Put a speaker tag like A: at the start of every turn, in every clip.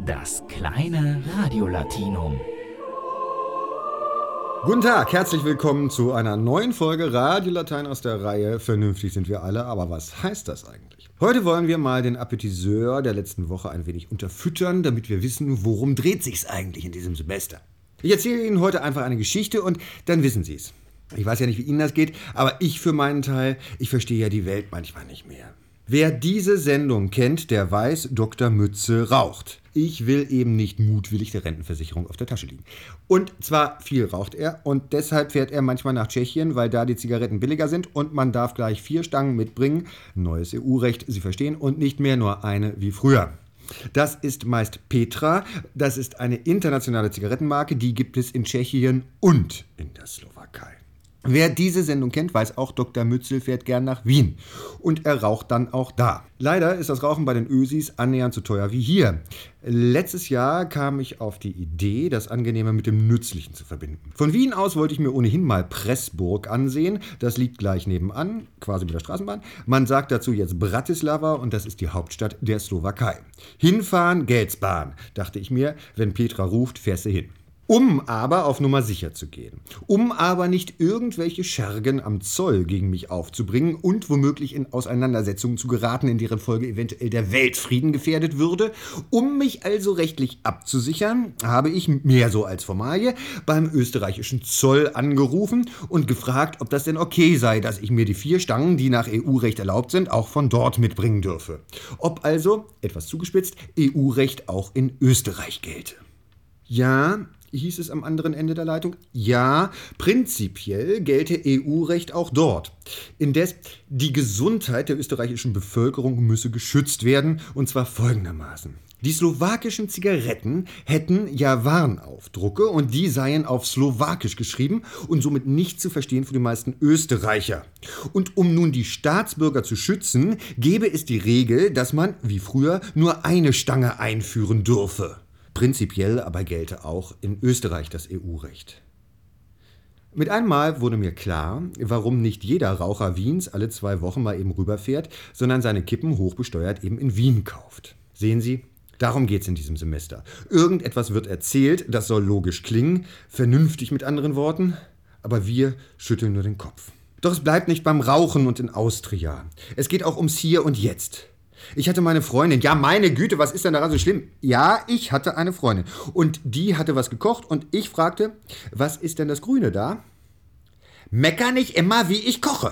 A: Das kleine Radiolatinum.
B: Guten Tag, herzlich willkommen zu einer neuen Folge Radio Latein aus der Reihe Vernünftig sind wir alle, aber was heißt das eigentlich? Heute wollen wir mal den Appetiseur der letzten Woche ein wenig unterfüttern, damit wir wissen, worum dreht sich's eigentlich in diesem Semester. Ich erzähle Ihnen heute einfach eine Geschichte und dann wissen Sie es. Ich weiß ja nicht, wie Ihnen das geht, aber ich für meinen Teil, ich verstehe ja die Welt manchmal nicht mehr. Wer diese Sendung kennt, der weiß, Dr. Mütze raucht. Ich will eben nicht mutwillig der Rentenversicherung auf der Tasche liegen. Und zwar viel raucht er und deshalb fährt er manchmal nach Tschechien, weil da die Zigaretten billiger sind und man darf gleich 4 Stangen mitbringen. Neues EU-Recht, Sie verstehen, und nicht mehr nur eine wie früher. Das ist meist Petra, das ist eine internationale Zigarettenmarke, die gibt es in Tschechien und in der Slowakei. Wer diese Sendung kennt, weiß auch, Dr. Mützel fährt gern nach Wien. Und er raucht dann auch da. Leider ist das Rauchen bei den Ösis annähernd so teuer wie hier. Letztes Jahr kam ich auf die Idee, das Angenehme mit dem Nützlichen zu verbinden. Von Wien aus wollte ich mir ohnehin mal Pressburg ansehen. Das liegt gleich nebenan, quasi mit der Straßenbahn. Man sagt dazu jetzt Bratislava und das ist die Hauptstadt der Slowakei. Hinfahren, Geldsparen, dachte ich mir. Wenn Petra ruft, fährst du hin. Um aber auf Nummer sicher zu gehen. Um aber nicht irgendwelche Schergen am Zoll gegen mich aufzubringen und womöglich in Auseinandersetzungen zu geraten, in deren Folge eventuell der Weltfrieden gefährdet würde. Um mich also rechtlich abzusichern, habe ich mehr so als Formalie beim österreichischen Zoll angerufen und gefragt, ob das denn okay sei, dass ich mir die 4 Stangen, die nach EU-Recht erlaubt sind, auch von dort mitbringen dürfe. Ob also, etwas zugespitzt, EU-Recht auch in Österreich gelte. Ja, hieß es am anderen Ende der Leitung. Ja, prinzipiell gelte EU-Recht auch dort. Indes, die Gesundheit der österreichischen Bevölkerung müsse geschützt werden, und zwar folgendermaßen. Die slowakischen Zigaretten hätten ja Warnaufdrucke und die seien auf Slowakisch geschrieben und somit nicht zu verstehen für die meisten Österreicher. Und um nun die Staatsbürger zu schützen, gäbe es die Regel, dass man, wie früher, nur eine Stange einführen dürfe. Prinzipiell aber gelte auch in Österreich das EU-Recht. Mit einmal wurde mir klar, warum nicht jeder Raucher Wiens alle 2 Wochen mal eben rüberfährt, sondern seine Kippen hochbesteuert eben in Wien kauft. Sehen Sie, darum geht's in diesem Semester. Irgendetwas wird erzählt, das soll logisch klingen, vernünftig mit anderen Worten, aber wir schütteln nur den Kopf. Doch es bleibt nicht beim Rauchen und in Austria. Es geht auch ums Hier und Jetzt. Ich hatte meine Freundin. Ja, meine Güte, was ist denn daran so schlimm? Ja, ich hatte eine Freundin. Und die hatte was gekocht und ich fragte, was ist denn das Grüne da? Mecker nicht immer, wie ich koche.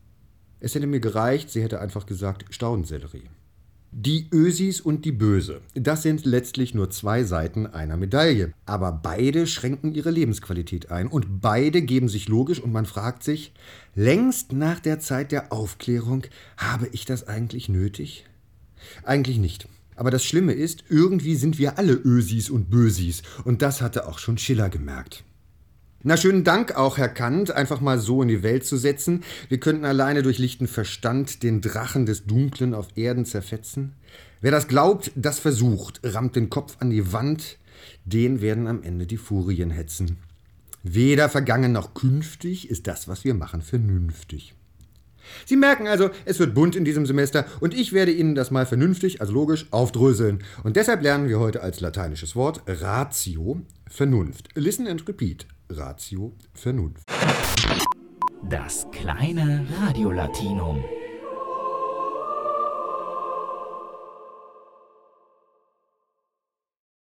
B: Es hätte mir gereicht, sie hätte einfach gesagt Staudensellerie. Die Ösis und die Böse, das sind letztlich nur 2 Seiten einer Medaille. Aber beide schränken ihre Lebensqualität ein und beide geben sich logisch und man fragt sich, längst nach der Zeit der Aufklärung, habe ich das eigentlich nötig? Eigentlich nicht. Aber das Schlimme ist, irgendwie sind wir alle Ösis und Bösis und das hatte auch schon Schiller gemerkt. Na, schönen Dank auch, Herr Kant, einfach mal so in die Welt zu setzen. Wir könnten alleine durch lichten Verstand den Drachen des Dunklen auf Erden zerfetzen. Wer das glaubt, das versucht, rammt den Kopf an die Wand, den werden am Ende die Furien hetzen. Weder vergangen noch künftig ist das, was wir machen, vernünftig. Sie merken also, es wird bunt in diesem Semester und ich werde Ihnen das mal vernünftig, also logisch, aufdröseln. Und deshalb lernen wir heute als lateinisches Wort Ratio, Vernunft. Listen and repeat. Ratio, Vernunft.
A: Das kleine Radiolatinum.